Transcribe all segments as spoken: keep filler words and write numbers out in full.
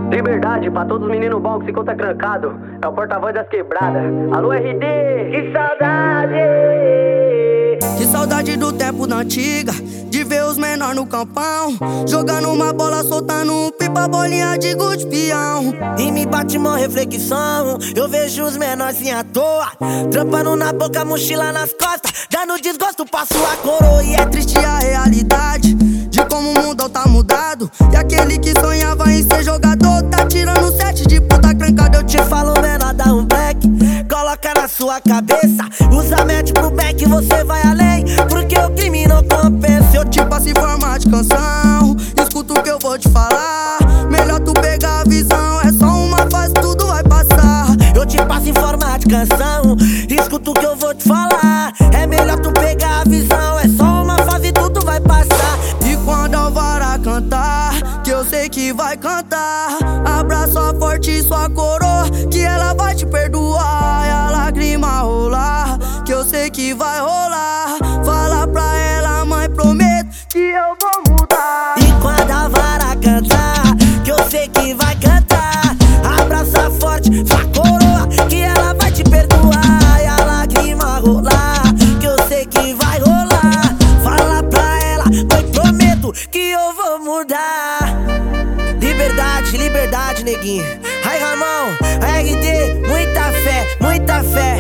Liberdade pra todos os meninos bons que se conta trancado. É o porta-voz das quebradas. Alô R D, que saudade! Que saudade do tempo da antiga, de ver os menor no campão, jogando uma bola, soltando um pipa, bolinha de gude peão. E me bate uma reflexão, eu vejo os menores assim à toa, trampando na boca, mochila nas costas, dando desgosto pra sua coroa. E é triste a realidade de como o mundo tá mudado. E aquele que sonhava em ser jogador tá tirando sete de puta crancada. Eu te falo, menor, dá um black, coloca na sua cabeça, usa mente pro back, você vai além, porque o crime não compensa. Eu te passo em forma de canção, escuta o que eu vou te falar. Melhor tu pegar a visão, é só uma fase, tudo vai passar. Eu te passo em forma de canção, escuta o que eu vou te falar. É melhor tu pegar a visão, é só uma fase, tudo vai passar. E quando a Alvara cantar, que eu sei que vai cantar, abraça forte sua coroa, que ela vai te perdoar. E a lágrima rolar, que eu sei que vai rolar. Fala pra ela, mãe, prometo que eu vou mudar. E quando a Vara cantar, que eu sei que vai cantar, abraça forte sua coroa, que ela vai te perdoar. E a lágrima rolar, que eu sei que vai rolar. Fala pra ela, mãe, prometo que eu vou mudar. Liberdade, liberdade, neguinho. Ai, Ramão, R D, muita fé, muita fé.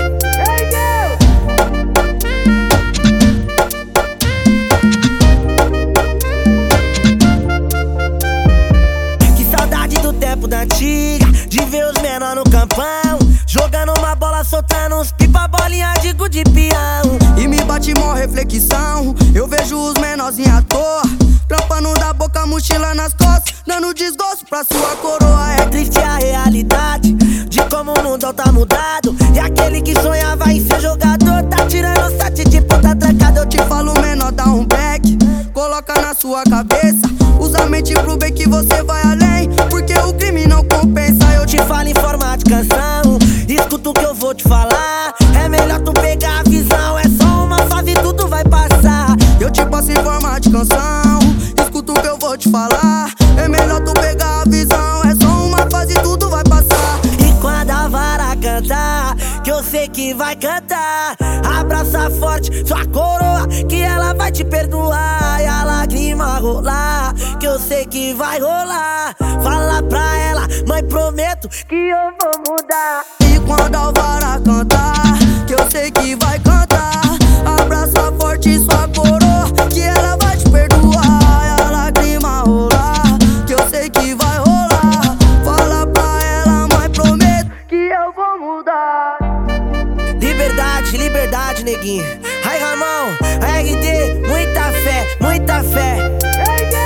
Que saudade do tempo da antiga, de ver os menor no campão, jogando uma bola, soltando uns pipa, bolinha de gude peão. E me bate mó reflexão, eu vejo os menorzinhos à toa, trampando da boca, mochila nas costas, dando desgosto pra sua coroa. É triste a realidade de como o mundo tá mudado. E aquele que sonhava em ser jogador tá tirando sete de puta trancada. Eu te falo, menor, dá um back, coloca na sua cabeça, usa a mente pro bem que você vai além, porque o crime não compensa. Eu te falo em forma de canção, escuta o que eu vou te falar. É melhor tu pegar a visão, é só uma fase, tudo vai passar. Eu te passo em forma de canção, escuta o que eu vou te falar. É melhor tu pegar a visão, é só uma fase, tudo vai passar. E quando a Vara cantar, que eu sei que vai cantar, abraça forte sua coroa, que ela vai te perdoar. E a lágrima rolar, que eu sei que vai rolar. Fala pra ela, mãe, prometo que eu vou mudar. E quando a Alvara cantar, que eu sei que vai cantar, abraça forte sua coroa, que ela vai te perdoar. E a lágrima rolar, que eu sei que vai rolar. Fala pra ela, mãe, prometo que eu vou mudar. Liberdade, liberdade, neguinho. Ai, Ramão, R D, muita fé, muita fé.